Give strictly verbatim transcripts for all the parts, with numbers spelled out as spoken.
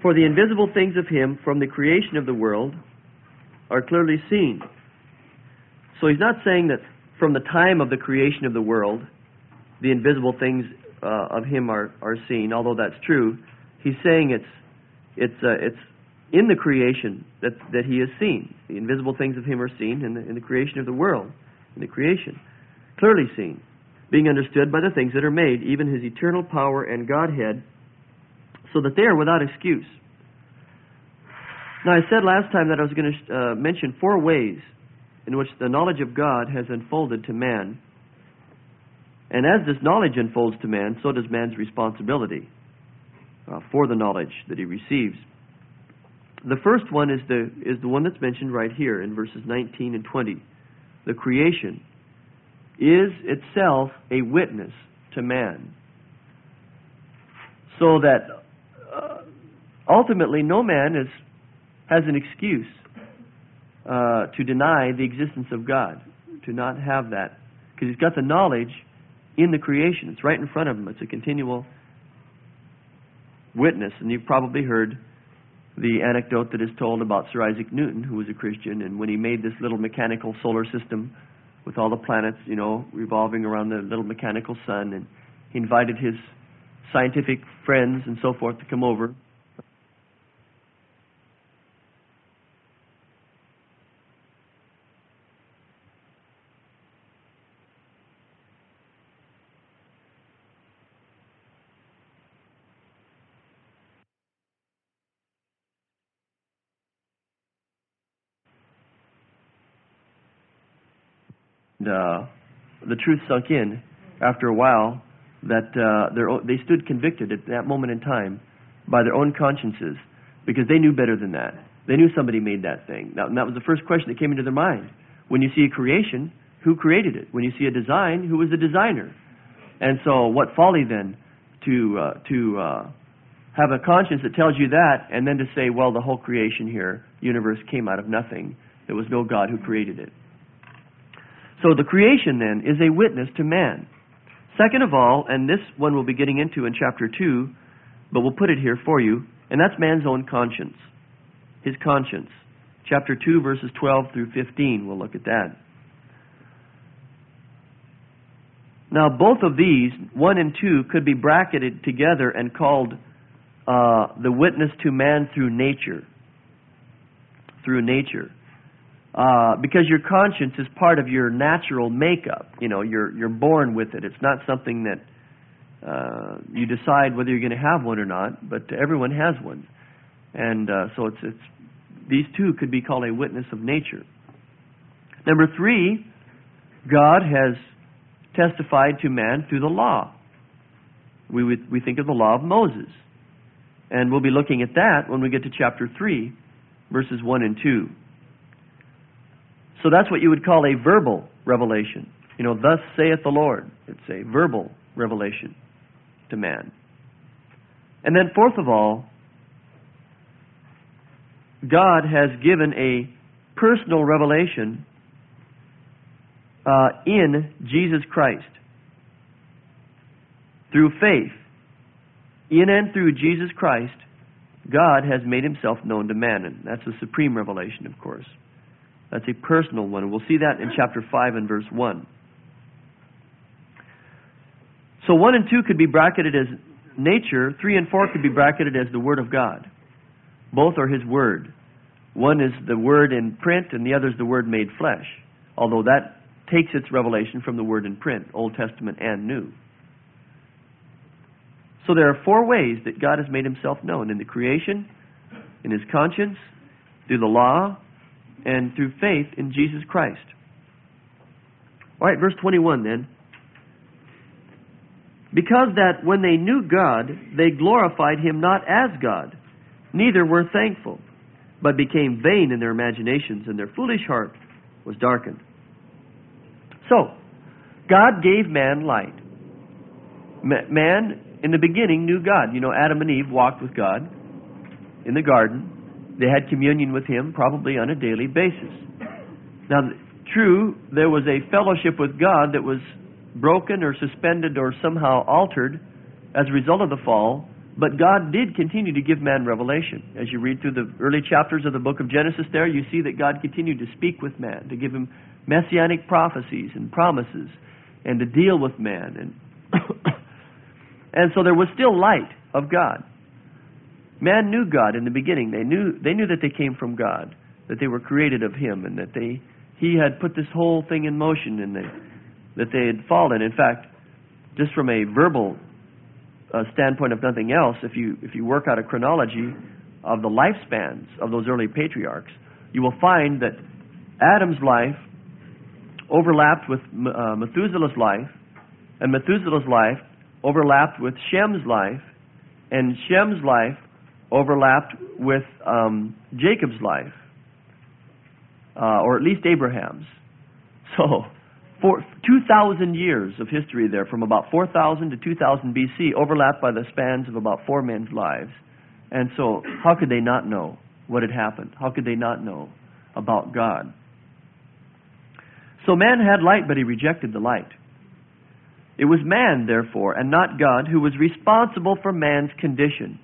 For the invisible things of Him from the creation of the world are clearly seen. So he's not saying that from the time of the creation of the world, the invisible things uh, of Him are, are seen, although that's true. He's saying it's it's uh, it's in the creation that, that He is seen. The invisible things of Him are seen in the, in the creation of the world, in the creation, clearly seen, being understood by the things that are made, even His eternal power and Godhead, so that they are without excuse. Now, I said last time that I was going to uh, mention four ways in which the knowledge of God has unfolded to man. And as this knowledge unfolds to man, so does man's responsibility uh, for the knowledge that he receives. The first one is the is the one that's mentioned right here in verses nineteen and twenty. The creation is itself a witness to man. So that uh, ultimately no man is, has an excuse uh, to deny the existence of God, to not have that. Because he's got the knowledge in the creation. It's right in front of him. It's a continual witness. And you've probably heard the anecdote that is told about Sir Isaac Newton, who was a Christian, and when he made this little mechanical solar system with all the planets, you know, revolving around the little mechanical sun, and he invited his scientific friends and so forth to come over. Uh, the truth sunk in after a while that uh, their own, they stood convicted at that moment in time by their own consciences, because they knew better than that. They knew somebody made that thing. Now, and that was the first question that came into their mind. When you see a creation, who created it? When you see a design, who was the designer? And so what folly then to, uh, to uh, have a conscience that tells you that, and then to say, well, the whole creation here, universe, came out of nothing. There was no God who created it. So the creation, then, is a witness to man. Second of all, and this one we'll be getting into in chapter two, but we'll put it here for you, and that's man's own conscience. His conscience. Chapter two, verses twelve through fifteen, we'll look at that. Now, both of these, one and two, could be bracketed together and called uh, the witness to man through nature. Through nature. Uh, because your conscience is part of your natural makeup. You know, you're you're born with it. It's not something that uh, you decide whether you're going to have one or not, but everyone has one. And uh, so it's it's these two could be called a witness of nature. Number three, God has testified to man through the law. We would, we think of the law of Moses. And we'll be looking at that when we get to chapter three, verses one and two. So that's what you would call a verbal revelation. You know, thus saith the Lord. It's a verbal revelation to man. And then fourth of all, God has given a personal revelation uh, in Jesus Christ. Through faith, in and through Jesus Christ, God has made Himself known to man. And that's a supreme revelation, of course. That's a personal one. And we'll see that in chapter five and verse one. So one and two could be bracketed as nature. Three and four could be bracketed as the Word of God. Both are His Word. One is the Word in print and the other is the Word made flesh. Although that takes its revelation from the Word in print, Old Testament and New. So there are four ways that God has made Himself known. In the creation, in His conscience, through the law, and through faith in Jesus Christ. All right, verse twenty-one then. Because that when they knew God, they glorified Him not as God, neither were thankful, but became vain in their imaginations, and their foolish heart was darkened. So, God gave man light. Man, in the beginning, knew God. You know, Adam and Eve walked with God in the garden. They had communion with Him probably on a daily basis. Now, true, there was a fellowship with God that was broken or suspended or somehow altered as a result of the fall But God did continue to give man revelation. As you read through the early chapters of the book of Genesis there, you see that God continued to speak with man, to give him messianic prophecies and promises, and to deal with man. And, and so there was still light of God. Man knew God in the beginning. They knew, they knew that they came from God, that they were created of Him, and that they, He had put this whole thing in motion, and they, that they had fallen. In fact, just from a verbal uh, standpoint of nothing else, if you if you work out a chronology of the lifespans of those early patriarchs, you will find that Adam's life overlapped with uh, Methuselah's life, and Methuselah's life overlapped with Shem's life, and Shem's life overlapped with um, Jacob's life, uh, or at least Abraham's. So, for two thousand years of history there, from about four thousand to two thousand B C, overlapped by the spans of about four men's lives. And so, how could they not know what had happened? How could they not know about God? So man had light, but he rejected the light. It was man, therefore, and not God, who was responsible for man's condition.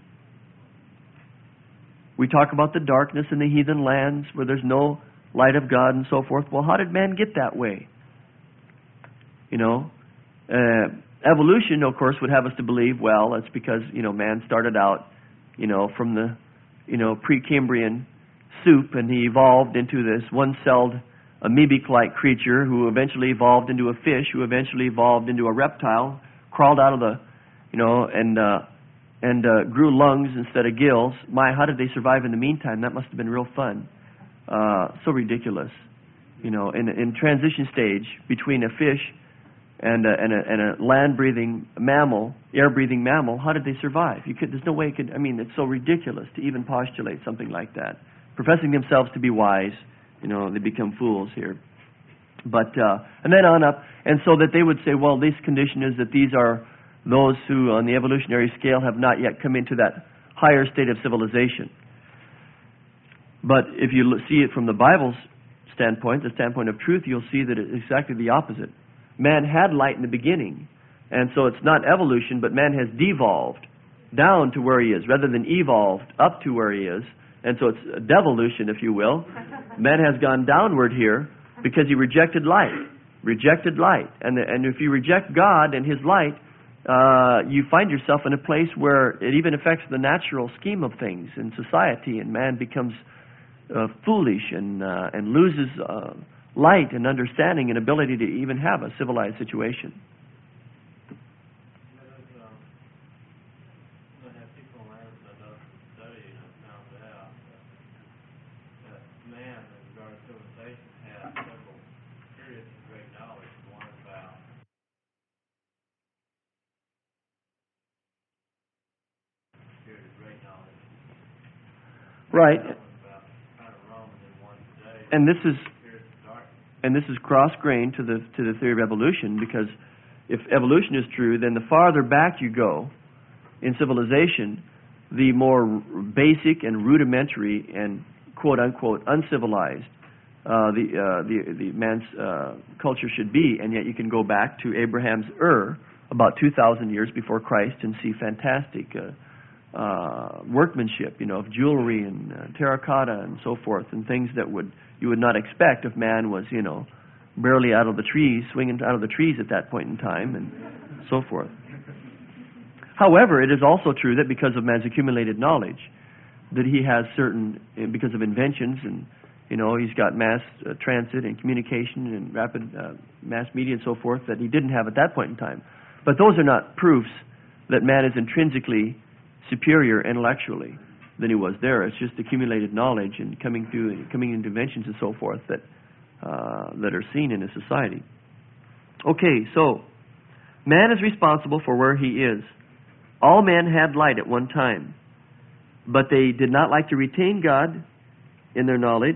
We talk about the darkness in the heathen lands where there's no light of God and so forth. Well, how did man get that way? You know, uh, evolution, of course, would have us to believe, well, it's because, you know, man started out, you know, from the, you know, Precambrian soup, and he evolved into this one-celled amoebic-like creature who eventually evolved into a fish, who eventually evolved into a reptile, crawled out of the, you know, and uh, and uh, grew lungs instead of gills. My, how did they survive in the meantime? That must have been real fun. Uh, so ridiculous. You know, in in transition stage between a fish and a, and a, and a land-breathing mammal, air-breathing mammal, how did they survive? You could, there's no way it could, I mean, it's so ridiculous to even postulate something like that. Professing themselves to be wise, you know, they become fools here. But, uh, and then on up, and so that they would say, well, this condition is that these are those who on the evolutionary scale have not yet come into that higher state of civilization. But if you look, see it from the Bible's standpoint, the standpoint of truth, you'll see that it's exactly the opposite. Man had light in the beginning, and so it's not evolution, but man has devolved down to where he is, rather than evolved up to where he is. And so it's devolution, if you will. Man has gone downward here because he rejected light, rejected light. And, the, and if you reject God and His light, uh, you find yourself in a place where it even affects the natural scheme of things in society, and man becomes uh, foolish and, uh, and loses uh, light and understanding and ability to even have a civilized situation. Right. And this is and this is cross-grained to the to the theory of evolution, because if evolution is true, then the farther back you go in civilization, the more basic and rudimentary and quote unquote uncivilized uh, the uh, the the man's uh, culture should be. And yet you can go back to Abraham's Ur about two thousand years before Christ and see fantastic Uh, Uh, workmanship, you know, of jewelry and uh, terracotta and so forth, and things that would you would not expect if man was, you know, barely out of the trees, swinging out of the trees at that point in time, and so forth. However, it is also true that because of man's accumulated knowledge, that he has certain, because of inventions, and you know, he's got mass uh, transit and communication and rapid uh, mass media and so forth that he didn't have at that point in time. But those are not proofs that man is intrinsically superior intellectually than he was there. It's just accumulated knowledge and coming through, coming into inventions and so forth that uh, that are seen in a society. Okay, so man is responsible for where he is. All men had light at one time, but they did not like to retain God in their knowledge.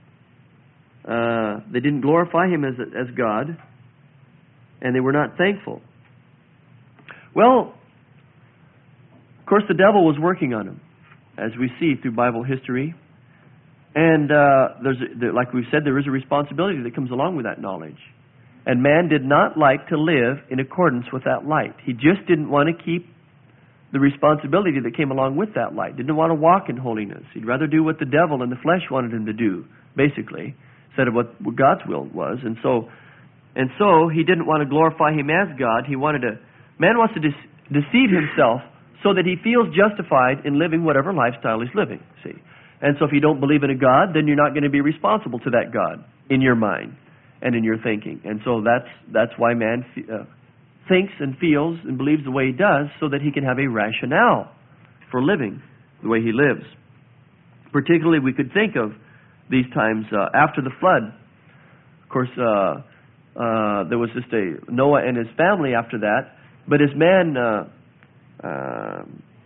Uh, they didn't glorify Him as as God, and they were not thankful. Well, of course, the devil was working on him, as we see through Bible history. And uh, there's, a, like we've said, there is a responsibility that comes along with that knowledge. And man did not like to live in accordance with that light. He just didn't want to keep the responsibility that came along with that light. Didn't want to walk in holiness. He'd rather do what the devil and the flesh wanted him to do, basically, instead of what God's will was. And so, and so he didn't want to glorify him as God. He wanted to. Man wants to de- deceive himself so that he feels justified in living whatever lifestyle he's living. See, and so if you don't believe in a God, then you're not going to be responsible to that God in your mind and in your thinking. And so that's that's why man Uh, thinks and feels and believes the way he does, so that he can have a rationale for living the way he lives. Particularly, we could think of these times uh, after the flood. Of course, uh, uh, there was just a Noah and his family after that. But as man uh, uh,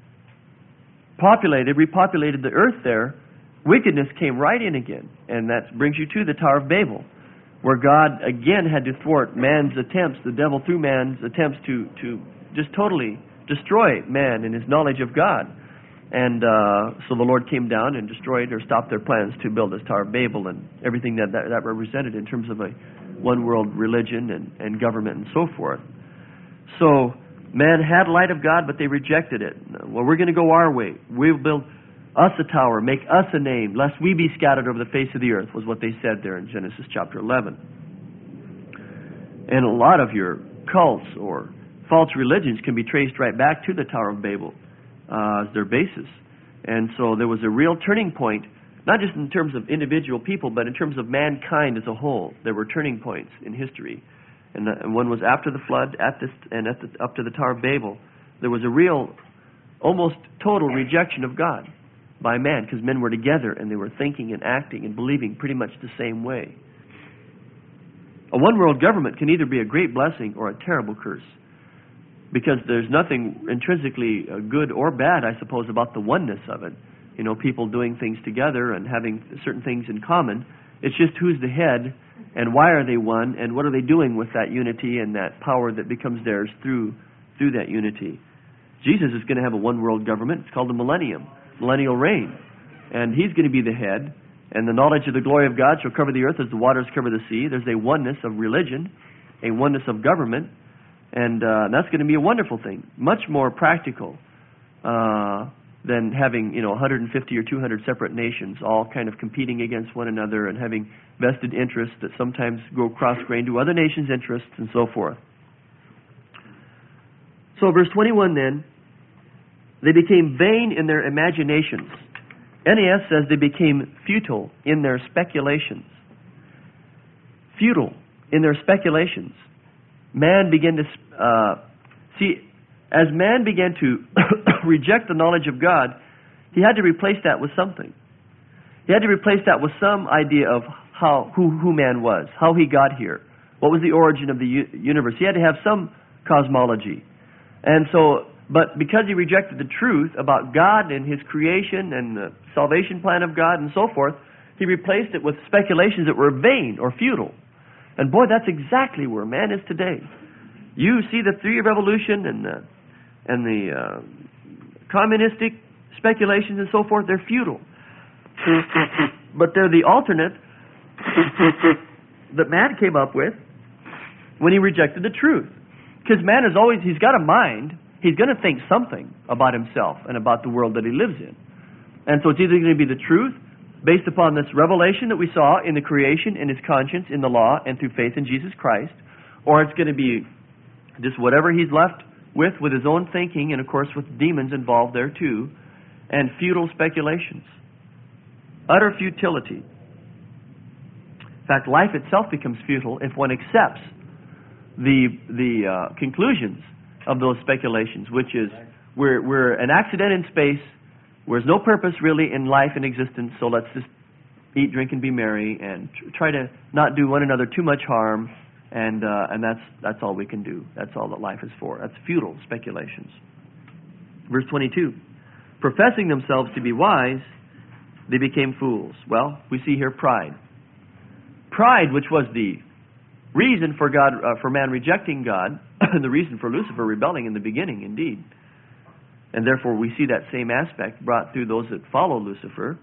populated, repopulated the earth there, wickedness came right in again. And that brings you to the Tower of Babel, where God again had to thwart man's attempts, the devil through man's attempts to, to just totally destroy man and his knowledge of God. And uh, so the Lord came down and destroyed or stopped their plans to build this Tower of Babel and everything that that, that represented in terms of a one world religion and, and government and so forth. So man had light of God, but they rejected it. Well, we're going to go our way. We'll build us a tower, make us a name, lest we be scattered over the face of the earth, was what they said there in Genesis chapter eleven. And a lot of your cults or false religions can be traced right back to the Tower of Babel uh, as their basis. And so there was a real turning point, not just in terms of individual people, but in terms of mankind as a whole. There were turning points in history. And, uh, and one was after the flood, at this, and at the, up to the Tower of Babel. There was a real, almost total rejection of God by man, because men were together and they were thinking and acting and believing pretty much the same way. A one-world government can either be a great blessing or a terrible curse, because there's nothing intrinsically good or bad, I suppose, about the oneness of it. You know, people doing things together and having certain things in common. It's just who's the head and why are they one and what are they doing with that unity and that power that becomes theirs through through that unity. Jesus is going to have a one-world government. It's called the millennium. Millennial reign, and he's going to be the head, and the knowledge of the glory of God shall cover the earth as the waters cover the sea. There's a oneness of religion, a oneness of government, and uh, that's going to be a wonderful thing, much more practical uh, than having, you know, one hundred fifty or two hundred separate nations all kind of competing against one another and having vested interests that sometimes go cross-grain to other nations' interests and so forth. So verse twenty-one then, they became vain in their imaginations. N A S says they became futile in their speculations. Futile in their speculations. Man began to... Uh, see, as man began to reject the knowledge of God, he had to replace that with something. He had to replace that with some idea of how who, who man was, how he got here, what was the origin of the u- universe. He had to have some cosmology. And so... But because he rejected the truth about God and his creation and the salvation plan of God and so forth, he replaced it with speculations that were vain or futile. And boy, that's exactly where man is today. You see the three-year revolution and the, and the uh, communistic speculations and so forth, they're futile. But they're the alternate that man came up with when he rejected the truth. Because man is always, he's got a mind, he's going to think something about himself and about the world that he lives in. And so it's either going to be the truth based upon this revelation that we saw in the creation, in his conscience, in the law, and through faith in Jesus Christ, or it's going to be just whatever he's left with, with his own thinking, and of course with demons involved there too, and futile speculations. Utter futility. In fact, life itself becomes futile if one accepts the the uh, conclusions of those speculations, which is we're, we're an accident in space, there's no purpose really in life and existence, so let's just eat, drink, and be merry, and try to not do one another too much harm, and uh, and that's that's all we can do. That's all that life is for. That's futile speculations. Verse twenty-two, professing themselves to be wise, they became fools. Well, we see here pride. Pride, which was the reason for God, uh, for man rejecting God, and the reason for Lucifer rebelling in the beginning, indeed. And therefore we see that same aspect brought through those that follow Lucifer.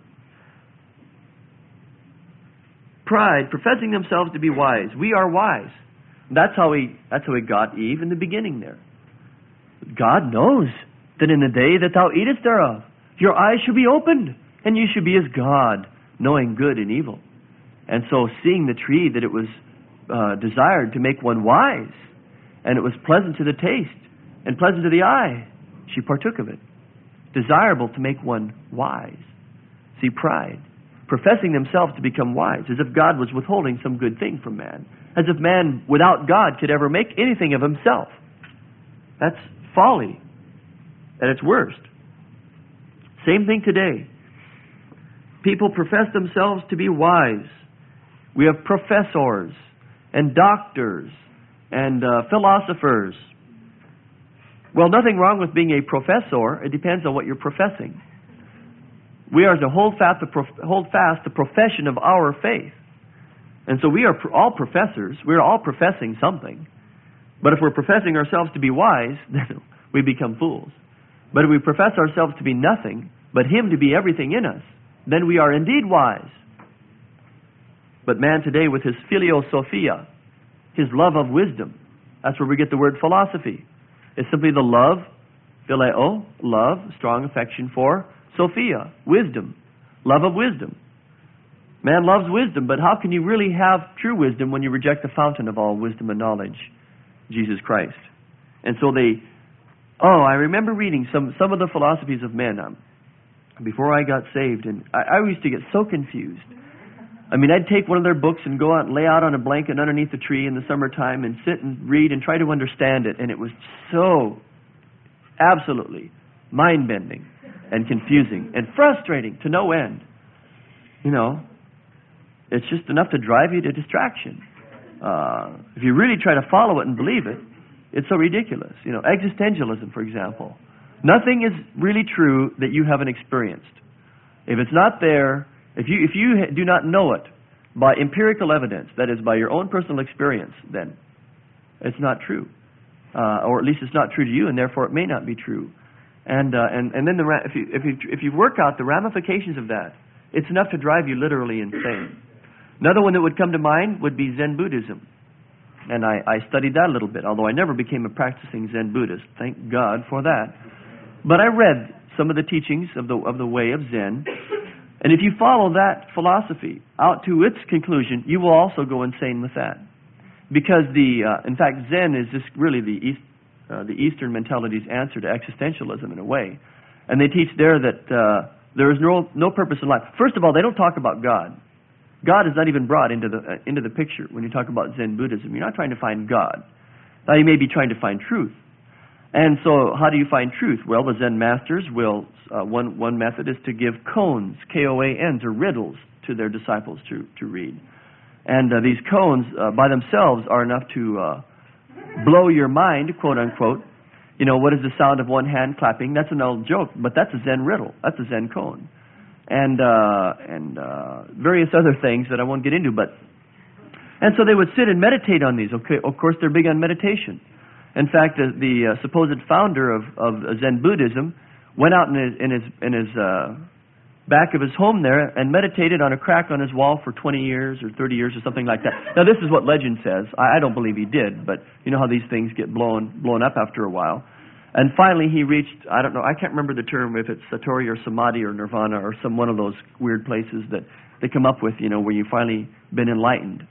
Pride, professing themselves to be wise. We are wise. That's how he, that's how he got Eve in the beginning there. God knows that in the day that thou eatest thereof, your eyes shall be opened, and you shall be as God, knowing good and evil. And so seeing the tree that it was uh, desired to make one wise, and it was pleasant to the taste, and pleasant to the eye, she partook of it. Desirable to make one wise. See, pride. Professing themselves to become wise, as if God was withholding some good thing from man. As if man, without God, could ever make anything of himself. That's folly at its worst. Same thing today. People profess themselves to be wise. We have professors and doctors and uh, philosophers. Well, nothing wrong with being a professor. It depends on what you're professing. We are to hold fast the, prof- hold fast the profession of our faith. And so we are pr- all professors. We're all professing something. But if we're professing ourselves to be wise, then we become fools. But if we profess ourselves to be nothing, but Him to be everything in us, then we are indeed wise. But man today, with his philosophia, his love of wisdom, that's where we get the word philosophy. It's simply the love, phileo, love, strong affection for, Sophia, wisdom, love of wisdom. Man loves wisdom, but how can you really have true wisdom when you reject the fountain of all wisdom and knowledge, Jesus Christ? And so they, oh, I remember reading some, some of the philosophies of men um, before I got saved, and I, I used to get so confused. I mean, I'd take one of their books and go out and lay out on a blanket underneath the tree in the summertime and sit and read and try to understand it, and it was so absolutely mind-bending and confusing and frustrating to no end. You know, it's just enough to drive you to distraction. Uh, if you really try to follow it and believe it, it's so ridiculous. You know, existentialism, for example. Nothing is really true that you haven't experienced. If it's not there, if you if you do not know it by empirical evidence, that is, by your own personal experience, then it's not true, uh, or at least it's not true to you, and therefore it may not be true. And uh, and and then the ra- if you if you if you work out the ramifications of that, it's enough to drive you literally insane. Another one that would come to mind would be Zen Buddhism, and I, I studied that a little bit, although I never became a practicing Zen Buddhist. Thank God for that. But I read some of the teachings of the of the way of Zen, and if you follow that philosophy out to its conclusion, you will also go insane with that, because the uh, in fact Zen is just really the East. Uh, the Eastern mentality's answer to existentialism in a way. And they teach there that uh, there is no no purpose in life. First of all, they don't talk about God. God is not even brought into the uh, into the picture when you talk about Zen Buddhism. You're not trying to find God. Now, you may be trying to find truth. And so, how do you find truth? Well, the Zen masters will, uh, one one method is to give koans, K O A Ns, or riddles to their disciples to, to read. And uh, these koans, uh, by themselves, are enough to Uh, blow your mind, quote unquote. You know, what is the sound of one hand clapping? That's an old joke, but that's a Zen riddle. That's a Zen koan. And uh, and uh, various other things that I won't get into. But and so they would sit and meditate on these. Okay, of course, they're big on meditation. In fact, the, the uh, supposed founder of, of Zen Buddhism went out in his in his in his uh, back of his home there and meditated on a crack on his wall for twenty years or thirty years or something like that. Now, this is what legend says. I, I don't believe he did, but you know how these things get blown blown up after a while. And finally, he reached, I don't know, I can't remember the term, if it's Satori or Samadhi or Nirvana or some one of those weird places that they come up with, you know, where you've finally been enlightened.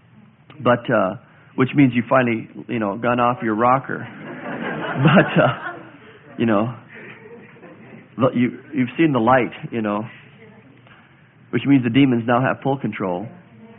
But, uh, which means you finally, you know, gone off your rocker. But, uh, you know, You, you've seen the light, you know, which means the demons now have full control.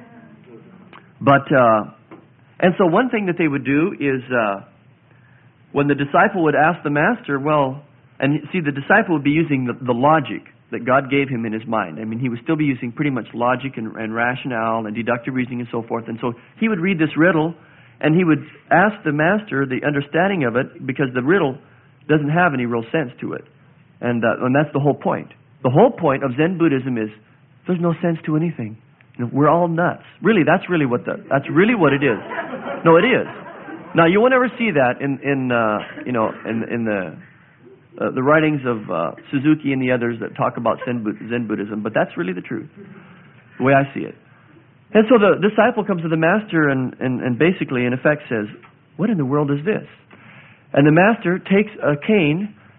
But, uh, and so one thing that they would do is, uh, when the disciple would ask the master, well, and see, the disciple would be using the, the logic that God gave him in his mind. I mean, he would still be using pretty much logic and, and rationale and deductive reasoning and so forth. And so he would read this riddle, and he would ask the master the understanding of it, because the riddle doesn't have any real sense to it. And, uh, and that's the whole point. The whole point of Zen Buddhism is there's no sense to anything. You know, we're all nuts. Really, that's really what the that's really what it is. No, it is. Now, you won't ever see that in in uh, you know in in the uh, the writings of uh, Suzuki and the others that talk about Zen, Zen Buddhism, but that's really the truth, the way I see it. And so the disciple comes to the master and, and, and basically, in effect, says, "What in the world is this?" And the master takes a cane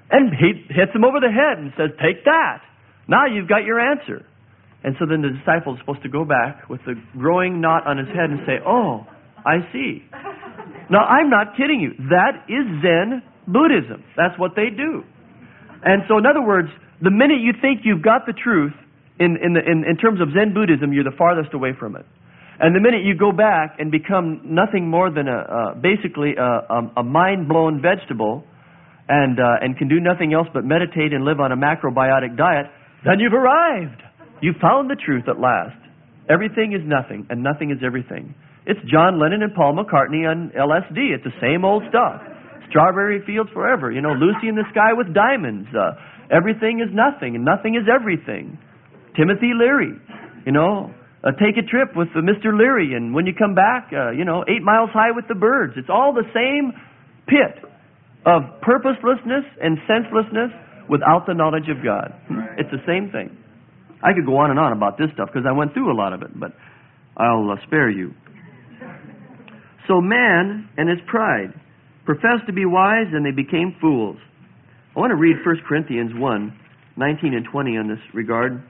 And he hits him over the head and says, take that. Now you've got your answer. And so then the disciple is supposed to go back with the growing knot on his head and say, oh, I see. Now, I'm not kidding you. That is Zen Buddhism. That's what they do. And so, in other words, the minute you think you've got the truth, in, in, the, in, in terms of Zen Buddhism, you're the farthest away from it. And the minute you go back and become nothing more than a, uh, basically a, a, a mind-blown vegetable and, uh, and can do nothing else but meditate and live on a macrobiotic diet, then you've arrived. You've found the truth at last. Everything is nothing, and nothing is everything. It's John Lennon and Paul McCartney on L S D. It's the same old stuff. Strawberry fields forever. You know, Lucy in the sky with diamonds. Uh, everything is nothing, and nothing is everything. Timothy Leary, you know, uh, take a trip with uh, Mister Leary, and when you come back, uh, you know, eight miles high with the birds. It's all the same pit of purposelessness and senselessness without the knowledge of God. It's the same thing. I could go on and on about this stuff because I went through a lot of it, but I'll uh, spare you. So man and his pride professed to be wise, and they became fools. I want to read First Corinthians one, nineteen and twenty on this regard.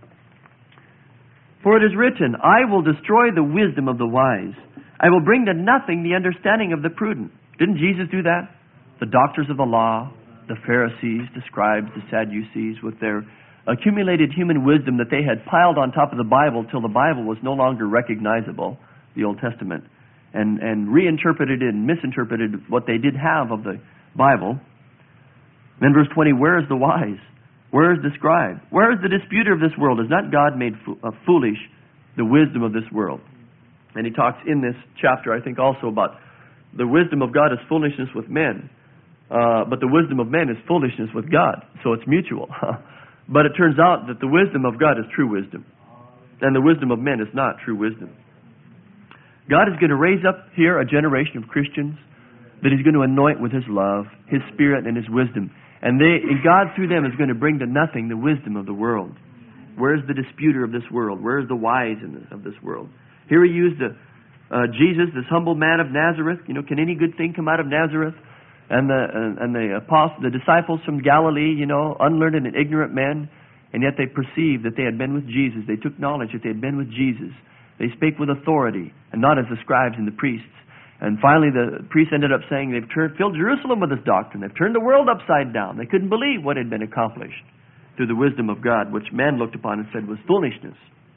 For it is written, I will destroy the wisdom of the wise. I will bring to nothing the understanding of the prudent. Didn't Jesus do that? The doctors of the law, the Pharisees, the scribes, the Sadducees, with their accumulated human wisdom that they had piled on top of the Bible till the Bible was no longer recognizable, the Old Testament, and, and reinterpreted and misinterpreted what they did have of the Bible. Then verse twenty, where is the wise? Where is the scribe? Where is the disputer of this world? Has not God made fo- uh, foolish the wisdom of this world? And he talks in this chapter, I think, also about the wisdom of God is foolishness with men, uh, but the wisdom of men is foolishness with God. So it's mutual. But it turns out that the wisdom of God is true wisdom, and the wisdom of men is not true wisdom. God is going to raise up here a generation of Christians that He's going to anoint with His love, His Spirit, and His wisdom. And they, and God through them is going to bring to nothing the wisdom of the world. Where's the disputer of this world? Where's the wise in this, of this world? Here He used a, uh, Jesus, this humble man of Nazareth. You know, can any good thing come out of Nazareth? And the and, and the apostles, the disciples from Galilee, you know, unlearned and ignorant men, and yet they perceived that they had been with Jesus. They took knowledge that they had been with Jesus. They spake with authority, and not as the scribes and the priests. And finally, the priests ended up saying they've turned, filled Jerusalem with this doctrine. They've turned the world upside down. They couldn't believe what had been accomplished through the wisdom of God, which man looked upon and said was foolishness.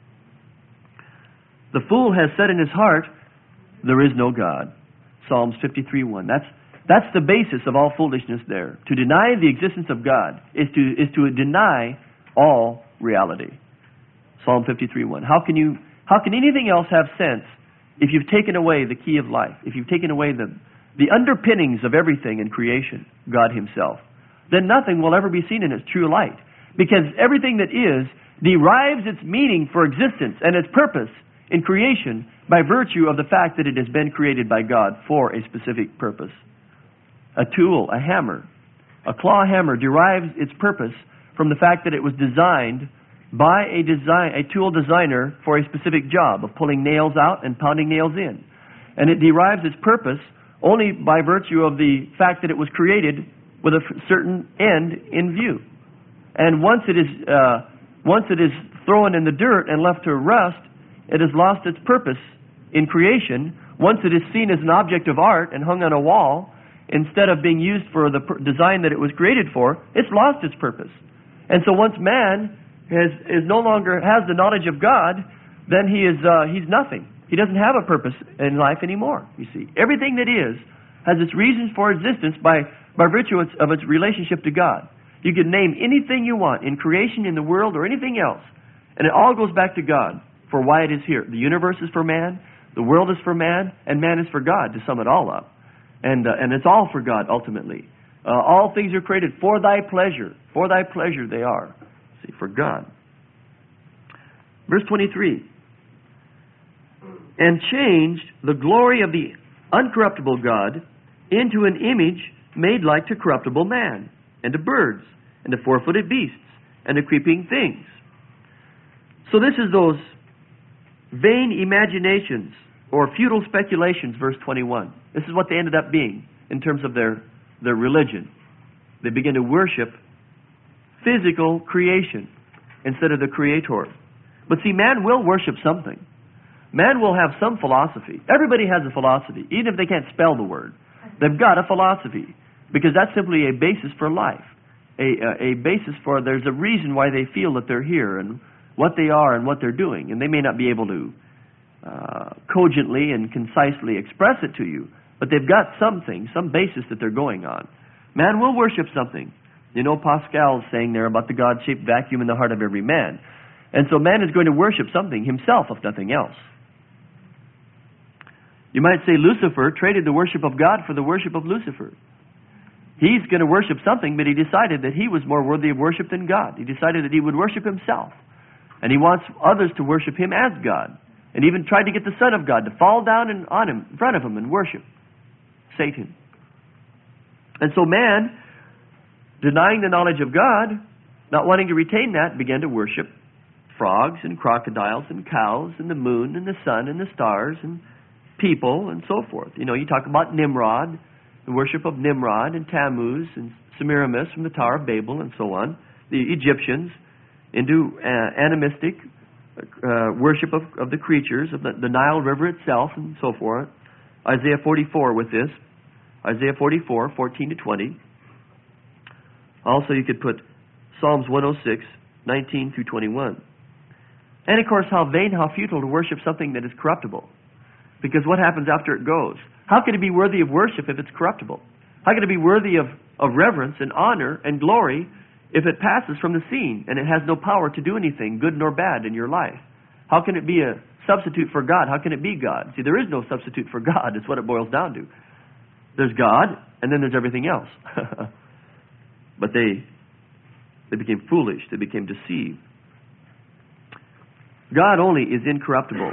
The fool has said in his heart, there is no God. Psalms fifty-three one. That's That's the basis of all foolishness there. To deny the existence of God is to is to deny all reality. Psalm fifty-three one. How can you how can anything else have sense if you've taken away the key of life, if you've taken away the the underpinnings of everything in creation, God Himself? Then nothing will ever be seen in its true light. Because everything that is derives its meaning for existence and its purpose in creation by virtue of the fact that it has been created by God for a specific purpose. A tool, a hammer, a claw hammer derives its purpose from the fact that it was designed by a design, a tool designer for a specific job of pulling nails out and pounding nails in. And it derives its purpose only by virtue of the fact that it was created with a certain end in view. And once it is, uh, once it is thrown in the dirt and left to rust, it has lost its purpose in creation. Once it is seen as an object of art and hung on a wall, instead of being used for the design that it was created for, it's lost its purpose. And so once man has, is no longer has the knowledge of God, then he is uh, he's nothing. He doesn't have a purpose in life anymore, you see. Everything that is has its reasons for existence by, by virtue of its relationship to God. You can name anything you want in creation, in the world, or anything else, and it all goes back to God for why it is here. The universe is for man, the world is for man, and man is for God, to sum it all up. And, uh, and it's all for God, ultimately. Uh, all things are created for thy pleasure. For thy pleasure they are. See, for God. Verse twenty-three. And changed the glory of the uncorruptible God into an image made like to corruptible man, and to birds, and to four-footed beasts, and to creeping things. So this is those vain imaginations or futile speculations, verse twenty-one. This is what they ended up being in terms of their, their religion. They begin to worship physical creation instead of the Creator. But see, man will worship something. Man will have some philosophy. Everybody has a philosophy, even if they can't spell the word. They've got a philosophy, because that's simply a basis for life. A, a, a basis for, there's a reason why they feel that they're here and what they are and what they're doing. And they may not be able to uh, cogently and concisely express it to you, but they've got something, some basis that they're going on. Man will worship something. You know Pascal's saying there about the God-shaped vacuum in the heart of every man. And so man is going to worship something himself, if nothing else. You might say Lucifer traded the worship of God for the worship of Lucifer. He's going to worship something, but he decided that he was more worthy of worship than God. He decided that he would worship himself. And he wants others to worship him as God. And even tried to get the Son of God to fall down and on him, in front of him and worship Satan. And so man, denying the knowledge of God, not wanting to retain that, began to worship frogs and crocodiles and cows and the moon and the sun and the stars and people and so forth. You know, you talk about Nimrod, the worship of Nimrod and Tammuz and Semiramis from the Tower of Babel and so on. The Egyptians into uh, animistic uh, worship of, of the creatures, of the, the Nile River itself and so forth. Isaiah forty-four with this. Isaiah forty-four, fourteen to twenty. Also you could put Psalms one oh six, nineteen through twenty-one. And of course, how vain, how futile to worship something that is corruptible. Because what happens after it goes? How can it be worthy of worship if it's corruptible? How can it be worthy of, of reverence and honor and glory if it passes from the scene and it has no power to do anything, good nor bad, in your life? How can it be a substitute for God? How can it be God? See, there is no substitute for God. It's what it boils down to. There's God, and then there's everything else. But they, they became foolish. They became deceived. God only is incorruptible.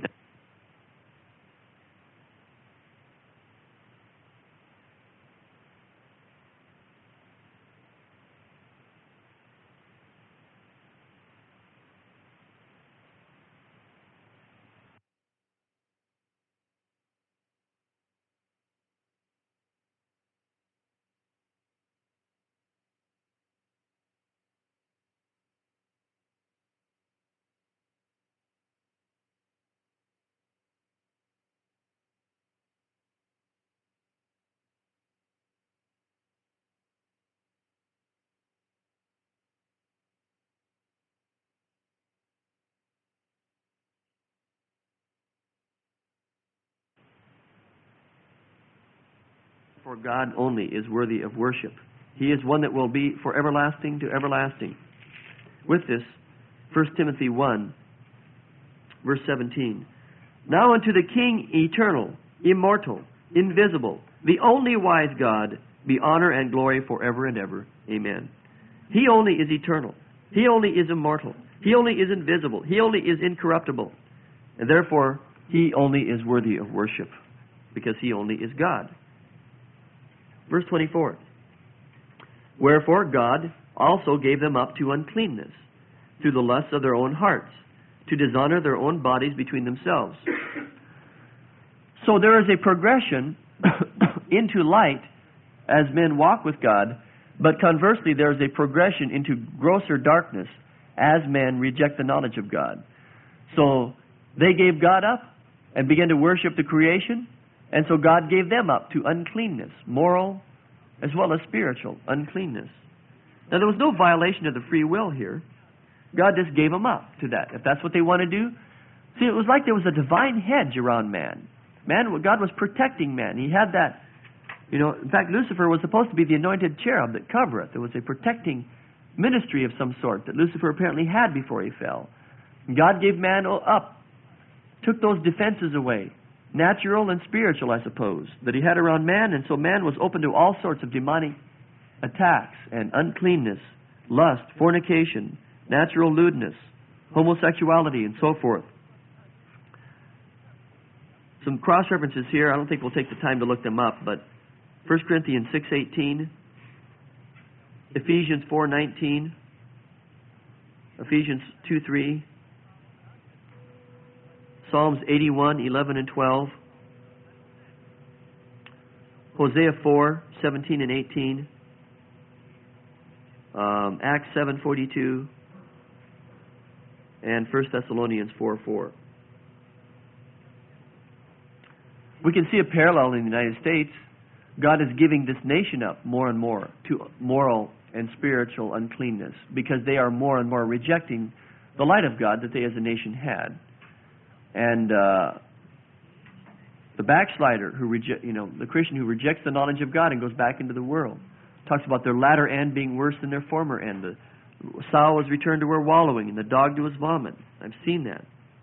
For God only is worthy of worship. He is one that will be for everlasting to everlasting. With this, First Timothy one, verse seventeen. Now unto the King eternal, immortal, invisible, the only wise God, be honor and glory forever and ever. Amen. He only is eternal. He only is immortal. He only is invisible. He only is incorruptible. And therefore, He only is worthy of worship, because He only is God. Verse twenty-four. Wherefore God also gave them up to uncleanness, through the lusts of their own hearts, to dishonor their own bodies between themselves. So there is a progression into light as men walk with God, but conversely there is a progression into grosser darkness as men reject the knowledge of God. So they gave God up and began to worship the creation, and so God gave them up to uncleanness, moral as well as spiritual uncleanness. Now there was no violation of the free will here. God just gave them up to that. If that's what they want to do. See, it was like there was a divine hedge around man. Man, God was protecting man. He had that, you know, in fact, Lucifer was supposed to be the anointed cherub that covereth. There was a protecting ministry of some sort that Lucifer apparently had before he fell. God gave man up, took those defenses away, natural and spiritual, I suppose, that he had around man, and so man was open to all sorts of demonic attacks and uncleanness, lust, fornication, natural lewdness, homosexuality, and so forth. Some cross-references here. I don't think we'll take the time to look them up, but First Corinthians six eighteen, Ephesians four nineteen, Ephesians two three, Psalms eighty-one eleven and twelve, Hosea four seventeen and eighteen, um, Acts seven forty-two, and First Thessalonians four four. We can see a parallel in the United States. God is giving this nation up more and more to moral and spiritual uncleanness because they are more and more rejecting the light of God that they as a nation had. And uh, the backslider, who reject, you know, the Christian who rejects the knowledge of God and goes back into the world, talks about their latter end being worse than their former end. The sow was returned to her wallowing, and the dog to his vomit. I've seen that.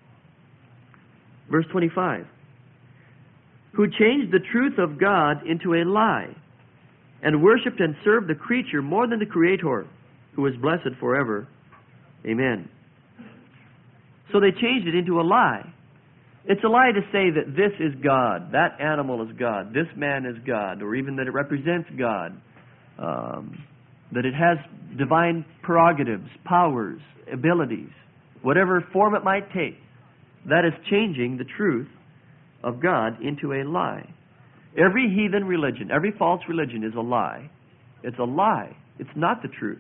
Verse twenty-five. Who changed the truth of God into a lie, and worshipped and served the creature more than the Creator, who is blessed forever. Amen. So they changed it into a lie. It's a lie to say that this is God, that animal is God, this man is God, or even that it represents God, um, that it has divine prerogatives, powers, abilities, whatever form it might take. That is changing the truth of God into a lie. Every heathen religion, every false religion is a lie. It's a lie. It's not the truth.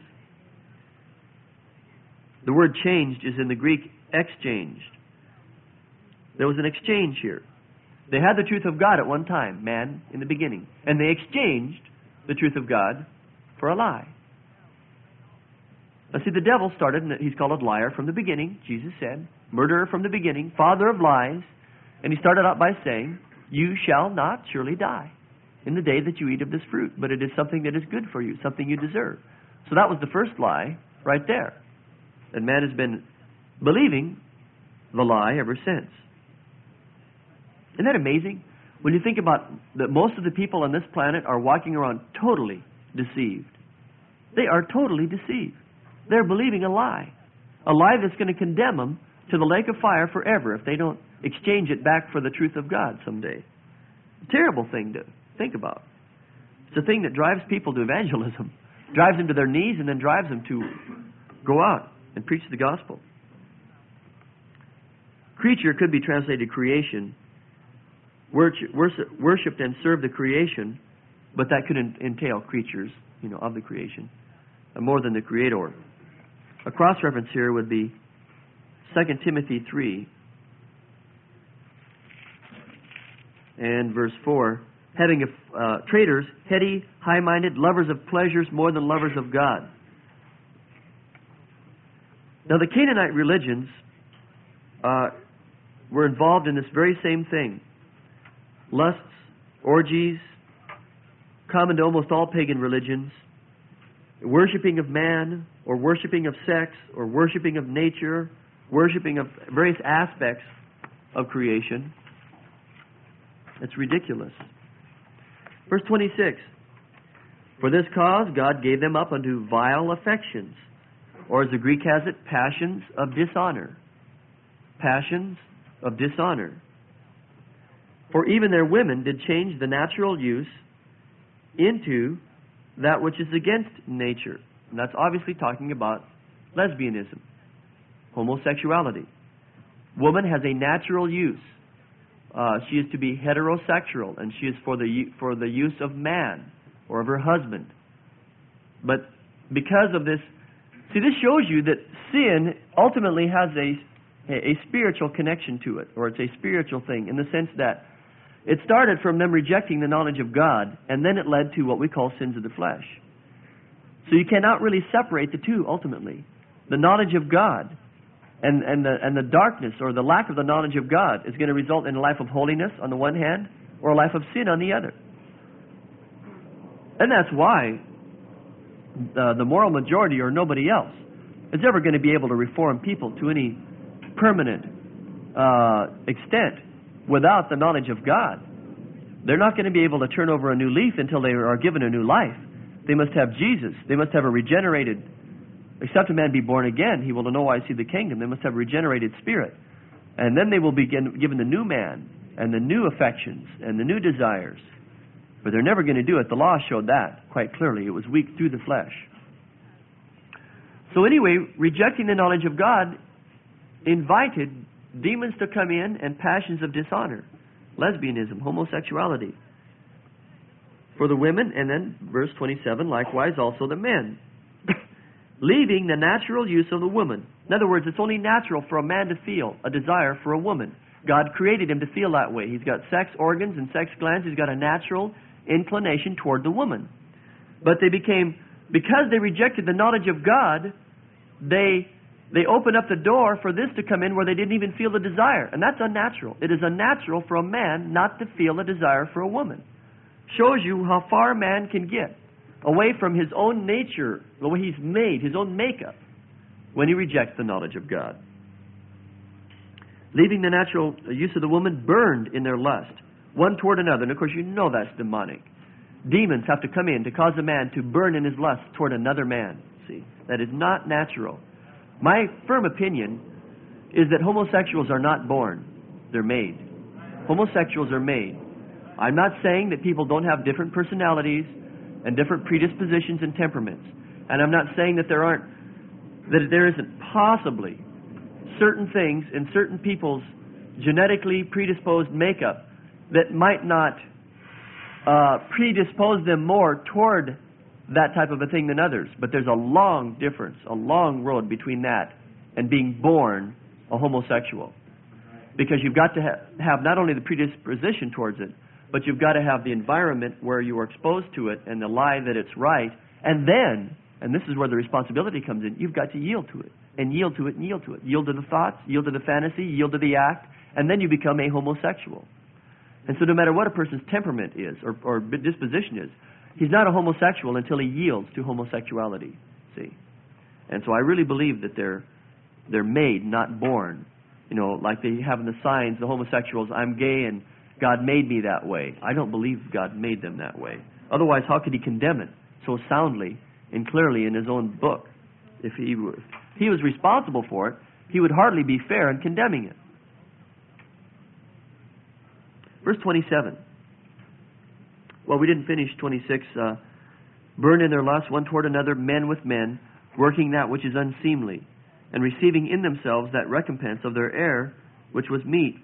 The word changed is in the Greek exchanged. There was an exchange here. They had the truth of God at one time, man, in the beginning. And they exchanged the truth of God for a lie. Now see, the devil started, and he's called a liar from the beginning, Jesus said. Murderer from the beginning, father of lies. And he started out by saying, you shall not surely die in the day that you eat of this fruit, but it is something that is good for you, something you deserve. So that was the first lie right there. And man has been believing the lie ever since. Isn't that amazing? When you think about that most of the people on this planet are walking around totally deceived. They are totally deceived. They're believing a lie. A lie that's going to condemn them to the lake of fire forever if they don't exchange it back for the truth of God someday. A terrible thing to think about. It's a thing that drives people to evangelism, drives them to their knees, and then drives them to go out and preach the gospel. Creature could be translated creation. Worshipped and served the creation, but that could entail creatures, you know, of the creation, more than the Creator. A cross-reference here would be Second Timothy three and verse four, having a, uh, traitors, heady, high-minded, lovers of pleasures more than lovers of God. Now the Canaanite religions uh, were involved in this very same thing. Lusts, orgies, common to almost all pagan religions, worshipping of man, or worshipping of sex, or worshipping of nature, worshipping of various aspects of creation. It's ridiculous. Verse twenty-six, for this cause God gave them up unto vile affections, or as the Greek has it, passions of dishonor. Passions of dishonor. For even their women did change the natural use into that which is against nature. And that's obviously talking about lesbianism, homosexuality. Woman has a natural use. Uh, she is to be heterosexual, and she is for the for the use of man or of her husband. But because of this, see, this shows you that sin ultimately has a a spiritual connection to it, or it's a spiritual thing in the sense that it started from them rejecting the knowledge of God, and then it led to what we call sins of the flesh. So you cannot really separate the two ultimately. The knowledge of God and, and, the, and the darkness or the lack of the knowledge of God is going to result in a life of holiness on the one hand, or a life of sin on the other. And that's why uh, the moral majority or nobody else is ever going to be able to reform people to any permanent uh, extent without the knowledge of God. They're not going to be able to turn over a new leaf until they are given a new life. They must have Jesus. They must have a regenerated, except a man be born again, he will in no wise see the kingdom. They must have a regenerated spirit. And then they will be given the new man and the new affections and the new desires. But they're never going to do it. The law showed that quite clearly. It was weak through the flesh. So anyway, rejecting the knowledge of God invited demons to come in and passions of dishonor, lesbianism, homosexuality. For the women, and then verse twenty-seven, likewise also the men. leaving the natural use of the woman. In other words, it's only natural for a man to feel a desire for a woman. God created him to feel that way. He's got sex organs and sex glands. He's got a natural inclination toward the woman. But they became, because they rejected the knowledge of God, they they opened up the door for this to come in where they didn't even feel the desire. And that's unnatural. It is unnatural for a man not to feel a desire for a woman. Shows you how far a man can get away from his own nature, the way he's made, his own makeup, when he rejects the knowledge of God. Leaving the natural use of the woman, burned in their lust, one toward another. And of course, you know that's demonic. Demons have to come in to cause a man to burn in his lust toward another man. See, that is not natural. My firm opinion is that homosexuals are not born. They're made. Homosexuals are made. I'm not saying that people don't have different personalities and different predispositions and temperaments. And I'm not saying that there aren't, that there isn't possibly certain things in certain people's genetically predisposed makeup that might not uh, predispose them more toward that type of a thing than others. But there's a long difference, a long road between that and being born a homosexual. Because you've got to ha- have not only the predisposition towards it, but you've got to have the environment where you are exposed to it and the lie that it's right. And then, and this is where the responsibility comes in, you've got to yield to it, and yield to it, and yield to it. Yield to the thoughts, yield to the fantasy, yield to the act, and then you become a homosexual. And so no matter what a person's temperament is or, or disposition is, he's not a homosexual until he yields to homosexuality, see. And so I really believe that they're, they're made, not born. You know, like they have in the signs, the homosexuals, I'm gay and God made me that way. I don't believe God made them that way. Otherwise, how could he condemn it so soundly and clearly in his own book? If he, if he was responsible for it, he would hardly be fair in condemning it. Verse twenty-seven. Well, we didn't finish twenty-six. Uh, Burn in their lust one toward another, men with men, working that which is unseemly, and receiving in themselves that recompense of their error, which was meat.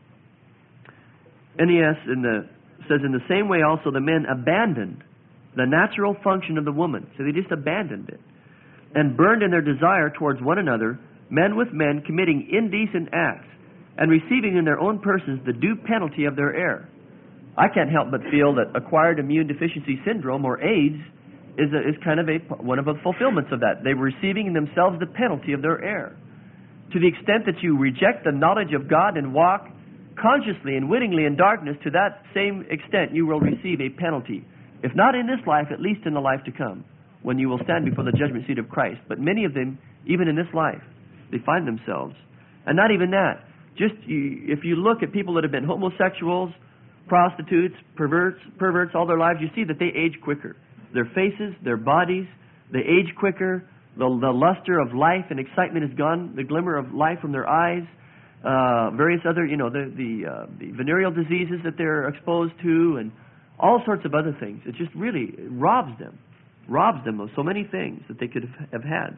N E S in the, says, in the same way also the men abandoned the natural function of the woman. So they just abandoned it. And burned in their desire towards one another, men with men committing indecent acts, and receiving in their own persons the due penalty of their error. I can't help but feel that acquired immune deficiency syndrome, or AIDS, is, a, is kind of a, one of the fulfillments of that. They were receiving in themselves the penalty of their error. To the extent that you reject the knowledge of God and walk consciously and wittingly in darkness, to that same extent you will receive a penalty. If not in this life, at least in the life to come, when you will stand before the judgment seat of Christ. But many of them, even in this life, they find themselves. And not even that. Just you, if you look at people that have been homosexuals, prostitutes, perverts, perverts all their lives, you see that they age quicker. Their faces, their bodies, they age quicker. The, the luster of life and excitement is gone. The glimmer of life from their eyes. Uh, various other, you know, the the, uh, the venereal diseases that they're exposed to, and all sorts of other things. It just really robs them, robs them of so many things that they could have, have had.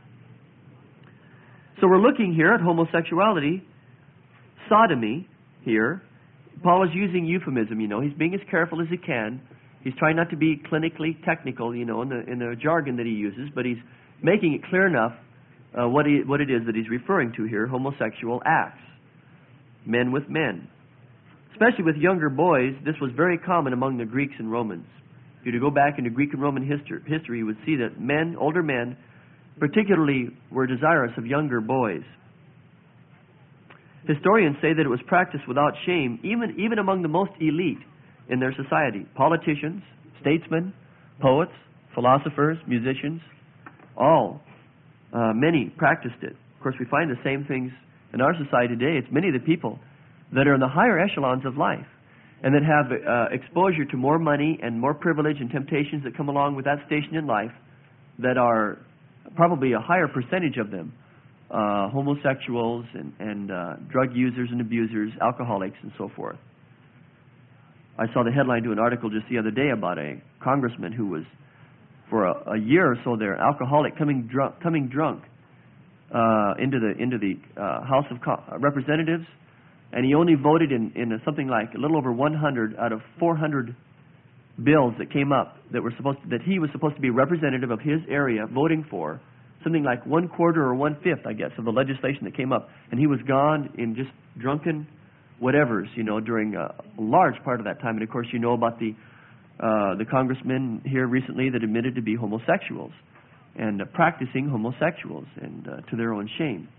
So we're looking here at homosexuality, sodomy here. Paul is using euphemism, you know. He's being as careful as he can. He's trying not to be clinically technical, you know, in the in the jargon that he uses, but he's making it clear enough uh, what he, what it is that he's referring to here, homosexual acts. Men with men. Especially with younger boys, this was very common among the Greeks and Romans. If you were to go back into Greek and Roman history, history, you would see that men, older men, particularly were desirous of younger boys. Historians say that it was practiced without shame, even, even among the most elite in their society. Politicians, statesmen, poets, philosophers, musicians, all, uh, many practiced it. Of course, we find the same things in our society today. It's many of the people that are in the higher echelons of life and that have uh, exposure to more money and more privilege and temptations that come along with that station in life that are probably a higher percentage of them. Uh, homosexuals and, and uh, drug users and abusers, alcoholics and so forth. I saw the headline to an article just the other day about a congressman who was, for a, a year or so there, alcoholic, coming drunk, coming drunk uh, into the into the uh, House of Co- Representatives, and he only voted in, in a, something like a little over one hundred out of four hundred bills that came up that were supposed to, that he was supposed to be representative of his area voting for. something like one quarter or one fifth, I guess, of the legislation that came up. And he was gone in just drunken whatevers, you know, during a large part of that time. And of course, you know about the uh, the congressmen here recently that admitted to be homosexuals and uh, practicing homosexuals, and uh, to their own shame.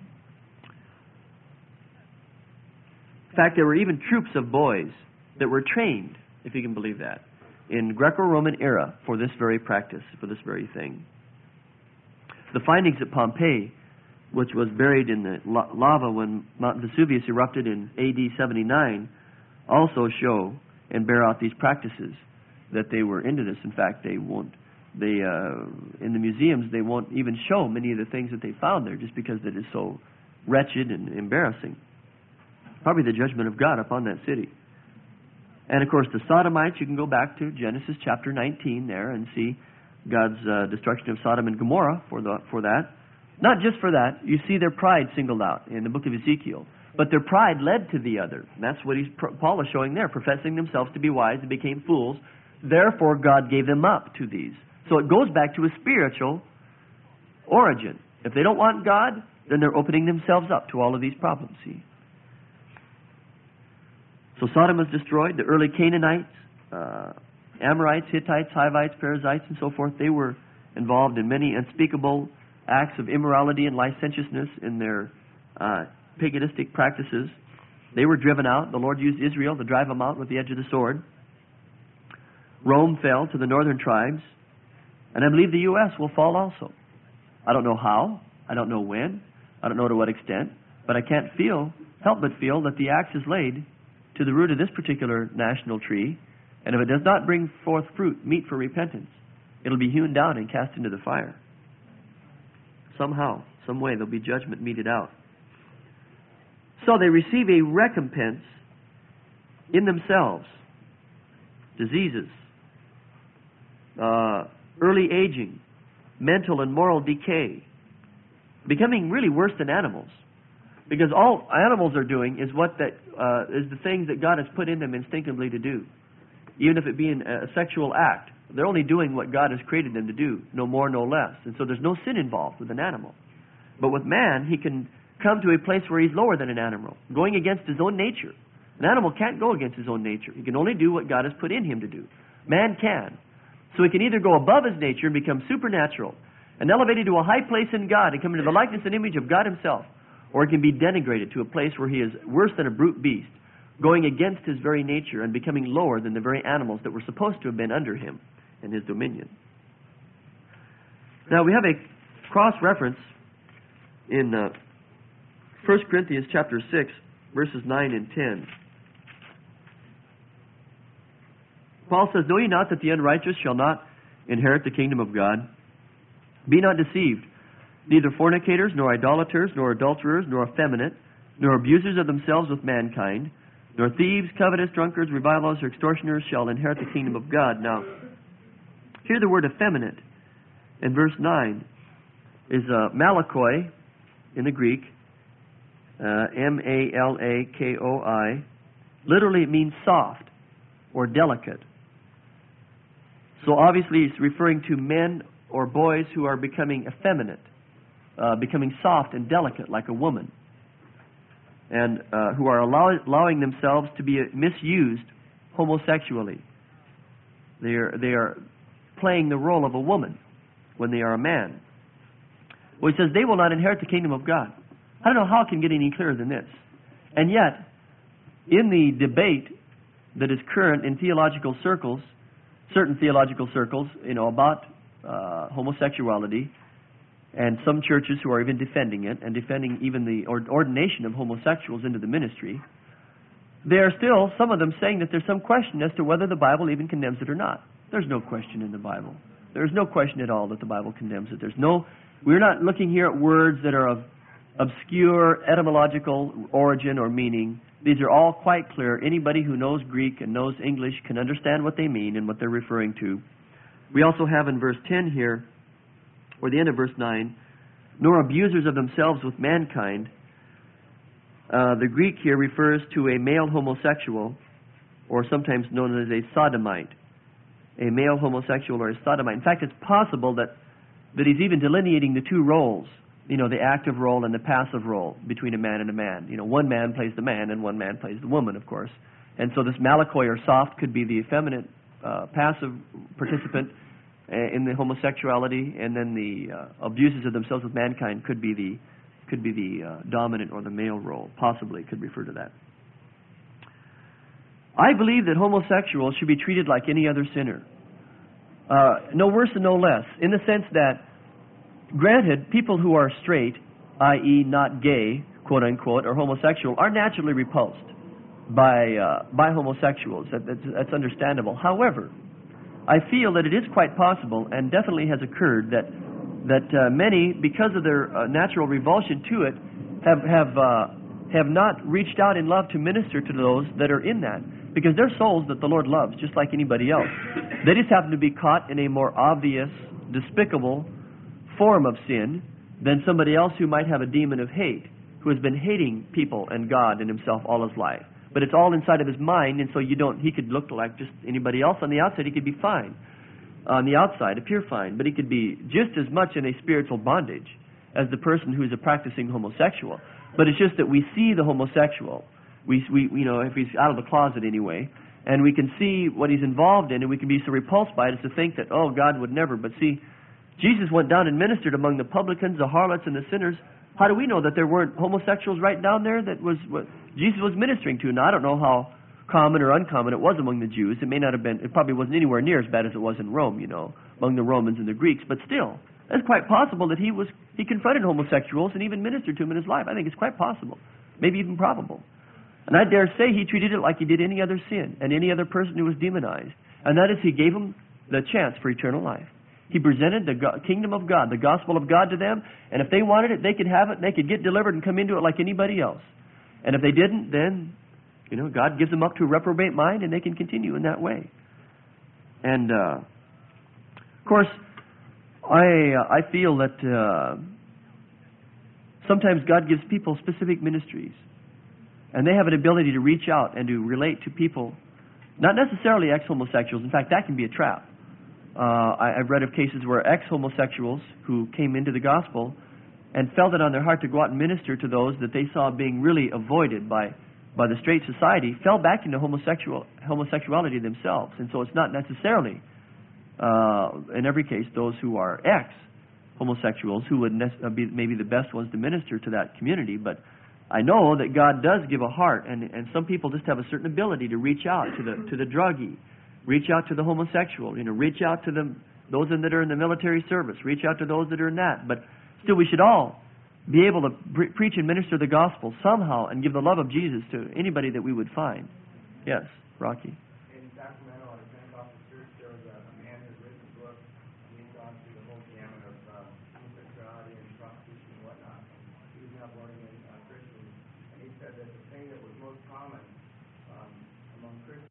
In fact, there were even troops of boys that were trained, if you can believe that, in Greco-Roman era for this very practice, for this very thing. The findings at Pompeii, which was buried in the la- lava when Mount Vesuvius erupted in A D seventy-nine, also show and bear out these practices, that they were into this. In fact, they won't, they, uh, in the museums, they won't even show many of the things that they found there, just because it is so wretched and embarrassing. Probably the judgment of God upon that city. And of course, the Sodomites, you can go back to Genesis chapter nineteen there and see God's uh, destruction of Sodom and Gomorrah for the for that. Not just for that, you see their pride singled out in the book of Ezekiel. But their pride led to the other. And that's what he's, Paul is showing there, professing themselves to be wise and became fools. Therefore, God gave them up to these. So it goes back to a spiritual origin. If they don't want God, then they're opening themselves up to all of these problems, see. So Sodom was destroyed. The early Canaanites, uh, Amorites, Hittites, Hivites, Perizzites, and so forth, they were involved in many unspeakable acts of immorality and licentiousness in their uh, paganistic practices. They were driven out. The Lord used Israel to drive them out with the edge of the sword. Rome fell to the northern tribes. And I believe the U S will fall also. I don't know how. I don't know when. I don't know to what extent. But I can't feel, help but feel that the axe is laid to the root of this particular national tree, and if it does not bring forth fruit, meet for repentance, it'll be hewn down and cast into the fire. Somehow, some way, there'll be judgment meted out. So they receive a recompense in themselves. Diseases, uh, early aging, mental and moral decay, becoming really worse than animals. Because all animals are doing is what that uh, is the things that God has put in them instinctively to do. Even if it be an, a sexual act, they're only doing what God has created them to do, no more, no less. And so there's no sin involved with an animal. But with man, he can come to a place where he's lower than an animal, going against his own nature. An animal can't go against his own nature. He can only do what God has put in him to do. Man can. So he can either go above his nature and become supernatural and elevated to a high place in God and come into the likeness and image of God himself, or it can be denigrated to a place where he is worse than a brute beast, going against his very nature and becoming lower than the very animals that were supposed to have been under him and his dominion. Now we have a cross-reference in uh, First Corinthians chapter six, verses nine and ten. Paul says, "Know ye not that the unrighteous shall not inherit the kingdom of God? Be not deceived. Neither fornicators, nor idolaters, nor adulterers, nor effeminate, nor abusers of themselves with mankind, nor thieves, covetous, drunkards, revilers, or extortioners shall inherit the kingdom of God." Now, here the word effeminate in verse nine is uh, malakoi in the Greek, uh, M A L A K O I. Literally it means soft or delicate. So obviously it's referring to men or boys who are becoming effeminate. Uh, becoming soft and delicate like a woman, and uh, who are allow- allowing themselves to be misused homosexually. They are, they are playing the role of a woman when they are a man. Well, he says they will not inherit the kingdom of God. I don't know how it can get any clearer than this. And yet, in the debate that is current in theological circles, certain theological circles, you know, about uh, homosexuality, and some churches who are even defending it, and defending even the ordination of homosexuals into the ministry, there are still some of them saying that there's some question as to whether the Bible even condemns it or not. There's no question in the Bible. There's no question at all that the Bible condemns it. There's no, we're not looking here at words that are of obscure etymological origin or meaning. These are all quite clear. Anybody who knows Greek and knows English can understand what they mean and what they're referring to. We also have in verse ten here, or the end of verse nine, nor abusers of themselves with mankind. Uh, the Greek here refers to a male homosexual, or sometimes known as a sodomite. A male homosexual or a sodomite. In fact, it's possible that that he's even delineating the two roles, you know, the active role and the passive role between a man and a man. You know, one man plays the man and one man plays the woman, of course. And so this malakoi or soft could be the effeminate, uh, passive participant in the homosexuality, and then the uh, abuses of themselves with mankind could be the could be the uh, dominant or the male role. Possibly could refer to that. I believe that homosexuals should be treated like any other sinner. Uh, no worse and no less, in the sense that, granted, people who are straight, that is not gay, quote unquote, or homosexual, are naturally repulsed by uh, by homosexuals. That, that's, that's understandable. However, I feel that it is quite possible, and definitely has occurred, that that uh, many, because of their uh, natural revulsion to it, have have uh, have not reached out in love to minister to those that are in that, because they're souls that the Lord loves, just like anybody else. They just happen to be caught in a more obvious, despicable form of sin than somebody else who might have a demon of hate, who has been hating people and God and himself all his life. But it's all inside of his mind, and so you don't. He could look like just anybody else on the outside. He could be fine on the outside, appear fine, but he could be just as much in a spiritual bondage as the person who is a practicing homosexual. But it's just that we see the homosexual. We, we, you know, if he's out of the closet anyway, and we can see what he's involved in, and we can be so repulsed by it as to think that, oh, God would never. But see, Jesus went down and ministered among the publicans, the harlots, and the sinners. How do we know that there weren't homosexuals right down there that was what Jesus was ministering to? Now, I don't know how common or uncommon it was among the Jews. It may not have been, it probably wasn't anywhere near as bad as it was in Rome, you know, among the Romans and the Greeks. But still, it's quite possible that he was, he confronted homosexuals and even ministered to them in his life. I think it's quite possible, maybe even probable. And I dare say he treated it like he did any other sin and any other person who was demonized. And that is, he gave them the chance for eternal life. He presented the go- kingdom of God, the gospel of God to them, and if they wanted it, they could have it, and they could get delivered and come into it like anybody else. And if they didn't, then, you know, God gives them up to a reprobate mind, and they can continue in that way. And, uh, of course, I uh, I feel that uh, sometimes God gives people specific ministries, and they have an ability to reach out and to relate to people, not necessarily ex-homosexuals. In fact, that can be a trap. Uh, I, I've read of cases where ex-homosexuals who came into the gospel and felt it on their heart to go out and minister to those that they saw being really avoided by, by the straight society, fell back into homosexual homosexuality themselves. And so it's not necessarily, uh, in every case, those who are ex-homosexuals who would ne- be maybe the best ones to minister to that community. But I know that God does give a heart, and, and some people just have a certain ability to reach out to the to the druggie, reach out to the homosexual, you know, reach out to them, those that are in the military service, reach out to those that are in that. But still, we should all be able to pre- preach and minister the gospel somehow and give the love of Jesus to anybody that we would find. Yes, Rocky. In Sacramento, at a Pentecostal church, there was a, a man who had written a book, and he'd gone through the whole gamut of uh, homosexuality and prostitution and whatnot. He was now born again uh, Christian, and he said that the thing that was most common um, among Christians.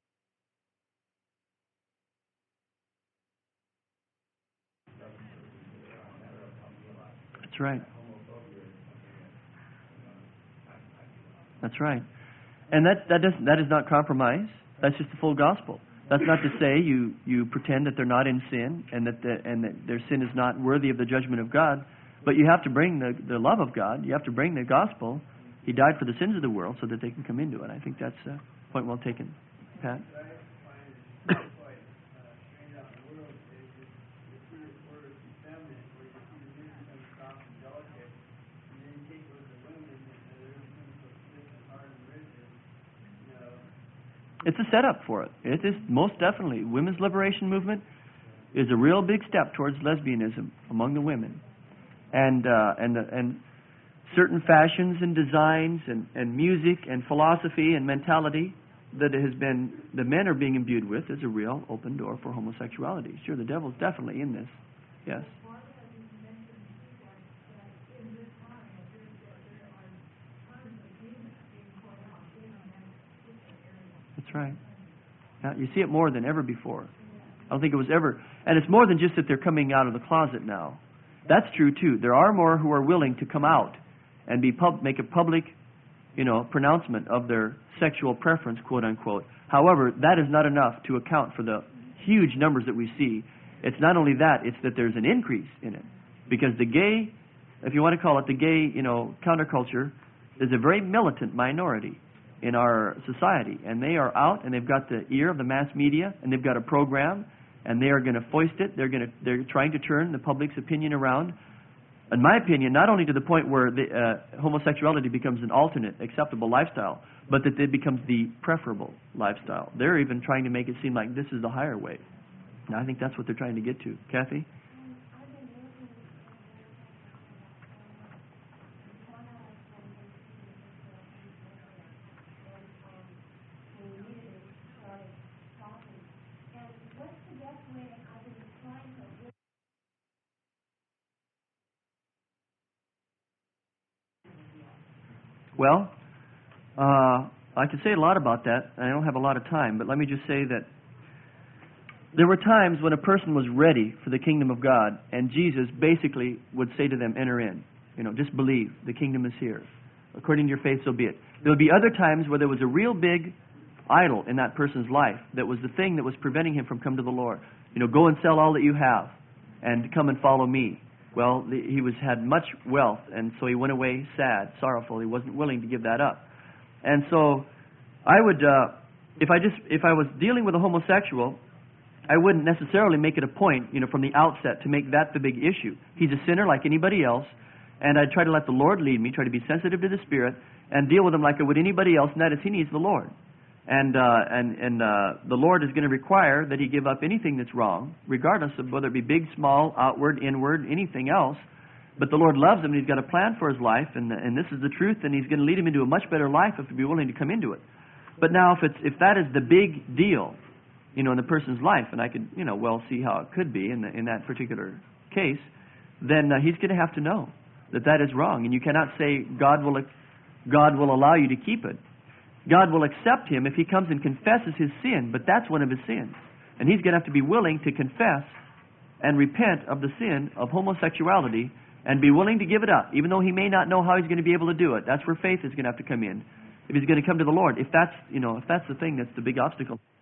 That's right. That's right. And that that does that is not compromise. That's just the full gospel. That's not to say you, you pretend that they're not in sin and that the, and that their sin is not worthy of the judgment of God. But you have to bring the, the love of God. You have to bring the gospel. He died for the sins of the world so that they can come into it. I think that's a point well taken. Pat? It's a setup for it. It is most definitely. Women's liberation movement is a real big step towards lesbianism among the women, and uh, and and certain fashions and designs and, and music and philosophy and mentality that has been the men are being imbued with is a real open door for homosexuality. Sure, the devil's definitely in this. Yes. That's right. Now, you see it more than ever before. I don't think it was ever... And it's more than just that they're coming out of the closet now. That's true, too. There are more who are willing to come out and be pub- make a public, you know, pronouncement of their sexual preference, quote-unquote. However, that is not enough to account for the huge numbers that we see. It's not only that, it's that there's an increase in it. Because the gay, if you want to call it the gay, you know, counterculture, is a very militant minority in our society. And they are out, and they've got the ear of the mass media, and they've got a program, and they are going to foist it. They're going to, they're trying to turn the public's opinion around. In my opinion, not only to the point where the, uh, homosexuality becomes an alternate, acceptable lifestyle, but that it becomes the preferable lifestyle. They're even trying to make it seem like this is the higher way. And I think that's what they're trying to get to. Kathy? Well, uh, I could say a lot about that. I don't have a lot of time, but let me just say that there were times when a person was ready for the kingdom of God, and Jesus basically would say to them, enter in. You know, just believe. The kingdom is here. According to your faith, so be it. There would be other times where there was a real big idol in that person's life that was the thing that was preventing him from coming to the Lord. You know, go and sell all that you have and come and follow me. Well, the, he was had much wealth, and so he went away sad, sorrowful. He wasn't willing to give that up. And so I would, uh, if I just, if I was dealing with a homosexual, I wouldn't necessarily make it a point, you know, from the outset to make that the big issue. He's a sinner like anybody else, and I'd try to let the Lord lead me, try to be sensitive to the Spirit, and deal with him like I would anybody else, and that is he needs the Lord. And uh, and and uh, the Lord is going to require that he give up anything that's wrong, regardless of whether it be big, small, outward, inward, anything else. But the Lord loves him, and he's got a plan for his life, and and this is the truth, and he's going to lead him into a much better life if he'd be willing to come into it. But now, if it's if that is the big deal, you know, in the person's life, and I could, you know, well see how it could be in the, in that particular case, then uh, he's going to have to know that that is wrong, and you cannot say God will God will allow you to keep it. God will accept him if he comes and confesses his sin, but that's one of his sins. And he's going to have to be willing to confess and repent of the sin of homosexuality and be willing to give it up, even though he may not know how he's going to be able to do it. That's where faith is going to have to come in. If he's going to come to the Lord, if that's, you know, if that's the thing that's the big obstacle.